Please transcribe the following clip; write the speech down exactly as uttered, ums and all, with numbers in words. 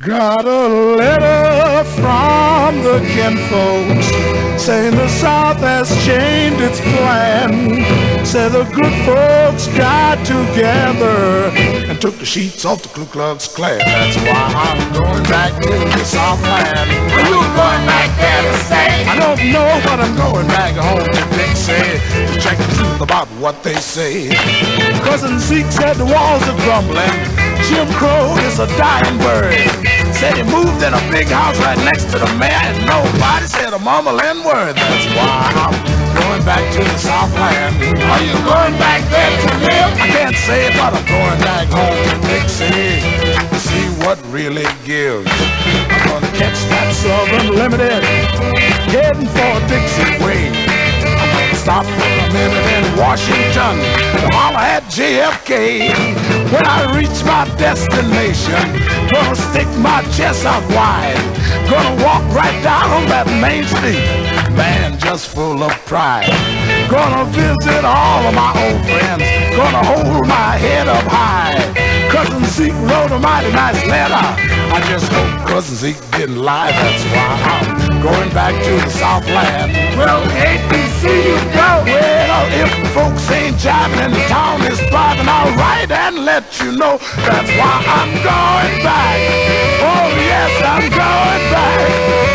Got a letter from the kinfolks saying the South has changed its plan. Said the good folks got together and took the sheets off the Ku Klux Klan. That's why I'm going back to the Southland. Are you going back there to say? I don't know, but I'm going back home to Dixie to check the truth about what they say. Cousin Zeke said the walls are crumbling. Jim Crow is a dying bird. Said he moved in a big house right next to the mayor, and nobody said a mumbling word. That's why I'm going back to the Southland. Are you going back there to live? I can't say it, but I'm going back home to Dixie to see what really gives. I'm gonna catch that Southern Limited heading for Dixie Way. I'm gonna stop for a minute in Washington to holler at J F K. When I reach my destination, gonna stick my chest out wide. Gonna walk right down on that main street, man, just full of pride. Gonna visit all of my old friends, gonna hold my head up high. Cousin Zeke wrote a mighty nice letter. I just hope Cousin Zeke didn't lie. That's why I'm going back to the Southland. Well, hate to see you go. Well, if the folks ain't jiving and the town is thriving, I'll write and let you know. That's why I'm going back. Oh yes, I'm going back.